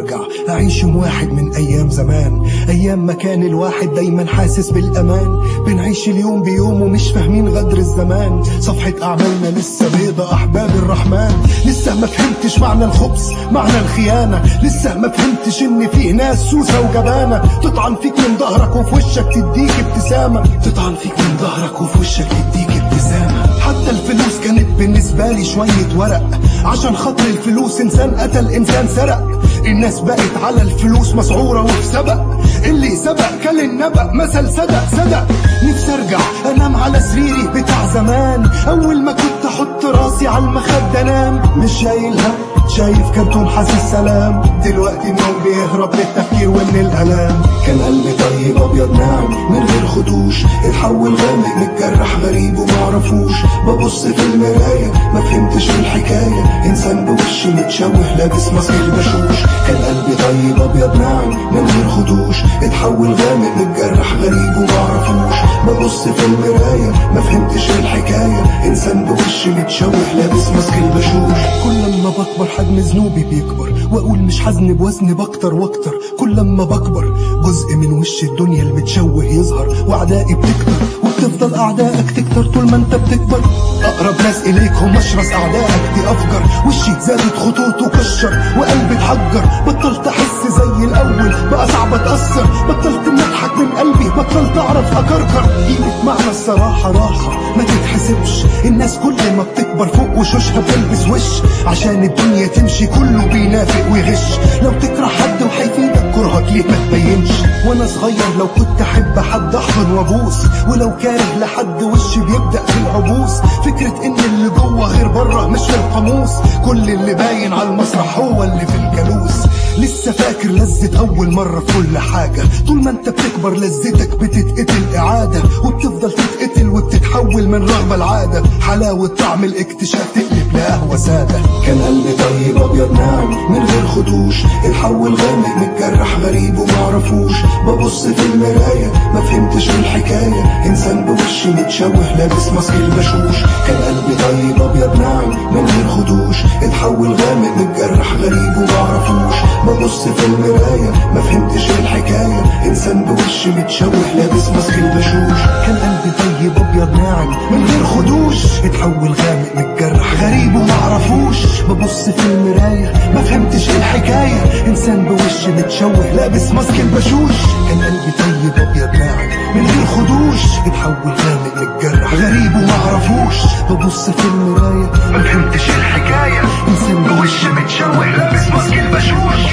ارجع اعيش يوم واحد من ايام زمان، ايام ما كان الواحد دايما حاسس بالامان. بنعيش اليوم بيوم ومش فاهمين غدر الزمان، صفحة اعمالنا لسه بيضة احباب الرحمن. لسه ما فهمتش معنى الخبز معنى الخيانة، لسه ما فهمتش ان فيه ناس سوسة وجبانة تطعن فيك من ظهرك وفي وشك تديك ابتسامة، تطعن فيك من ظهرك وفي وشك تديك ابتسامة. حتى الفلوس كانت بالنسبة لي شوية ورق، عشان خاطر الفلوس انسان قتل انسان سرق. الناس بقت على الفلوس مسعورة وفي سبق، اللي سبق كل النبأ مثل صدق. نفسي ارجع انام على سريري بتاع زمان، اول ما كنت احط راسي على المخدة انام مش شايل هم، شايف كرتون حاسس سلام. دلوقتي النوم بيهرب من التفكير ومن الالام. كان قلبي طيب ابيض ناعم من غير خدوش، اتحول غامق متجرح غريب ومعرفوش. ببص في المراية ما فهمتش الحكاية، انسان بوش متشوه لابس ماسك البشوش. كان قلبي طيب ابيض ناعم من غير خدوش، اتحول غامق متجرح غريب ومعرفوش. ببص في المراية ما فهمتش الحكاية، انسان بوش متشوه لابس ماسك البشوش. كل ما بكبر حجم ذنوبي بيكبر، واقول مش حزن بوزن بكتر واكتر. كل ما بكبر جزء من وش الدنيا المتشوه يظهر، واعدائي بتكتر وبتفضل اعدائك تكتر طول ما انت بتكبر. اقرب ناس اليك هم اشرس اعدائك دي افجر. وشي زادت خطوطه كشر وقلبي اتحجر، بطلت احس زي الاول بقى صعب اتاثر. بطلت نضحك من قلبي بطلت اعرف اكركر. قيمة معنى الصراحة راحة ما تتحسبش، الناس كل ما بتكبر فوق وشوشها بتلبس وش. عشان الدنيا تمشي كله بينافق ويغش، لو تكره حد وهيفيدك كرهك ليه ما تبينش. وانا صغير لو كنت احب حد احضن وابوس، ولو كاره لحد وشي بيبدأ في العبوس. فكرة ان اللي جوه غير بره مش في القاموس، كل اللي باين على المسرح هو اللي في الجلوس. لسه فاكر لذة اول مرة في كل حاجة، طول ما انت بتكبر لذتك بتتقتل اعادة، وبتفضل تتقتل وبتتحول من رغبة العادة. حلاوة طعم الاكتشاف تقلب لقهوة سادة. كان قلبي طيب ابيض ناعم من غير خدوش، اتحول غامق متجرح غريب ومعرفوش. ببص في المراية ما فهمتش الحكاية، انسان بوش متشوه لابس ماسك البشوش. كان قلبي طيب ابيض ناعم من غير خدوش، اتحول غامق متجرح غريب ومعرفوش. ببص في المراية ما فهمتش الحكاية، انسان بوش متشوه لابس ماسك البشوش. كان قلبي طيب ابيض ناعم من غير خدوش، اتحول غامق متجرح غريب ومعرفوش. ببص في المراية ما فهمتش الحكاية، انسان بوش متشوه لابس ماسك البشوش. كان قلبي طيب ابيض ناعم من غير خدوش، اتحول غامق متجرح غريب ومعرفوش. ببص في المراية ما فهمتش الحكاية، انسان بوش متشوه لابس ماسك البشوش.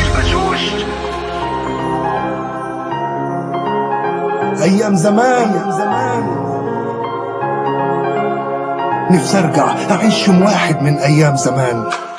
ايام زمان نفسي ارجع اعيش يوم واحد من ايام زمان.